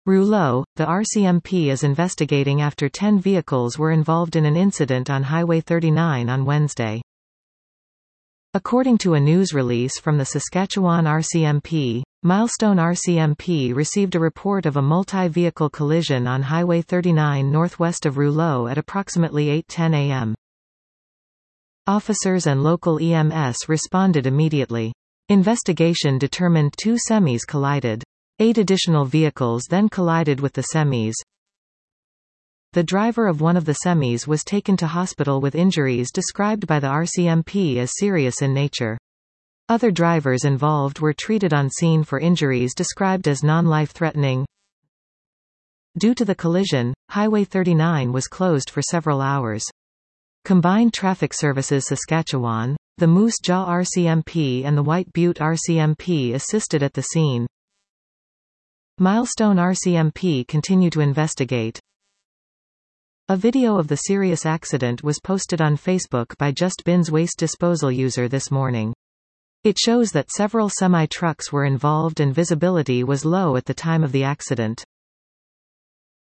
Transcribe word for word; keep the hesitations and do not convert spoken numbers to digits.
Rouleau, the R C M P is investigating after ten vehicles were involved in an incident on Highway thirty-nine on Wednesday. According to a news release from the Saskatchewan R C M P, Milestone R C M P received a report of a multi-vehicle collision on Highway thirty-nine northwest of Rouleau at approximately eight ten a m Officers and local E M S responded immediately. Investigation determined two semis collided. Eight additional vehicles then collided with the semis. The driver of one of the semis was taken to hospital with injuries described by the R C M P as serious in nature. Other drivers involved were treated on scene for injuries described as non-life-threatening. Due to the collision, Highway thirty-nine was closed for several hours. Combined Traffic Services Saskatchewan, the Moose Jaw R C M P and the White Butte R C M P assisted at the scene. Milestone R C M P continue to investigate. A video of the serious accident was posted on Facebook by Just Bins waste disposal user this morning. It shows that several semi-trucks were involved and visibility was low at the time of the accident.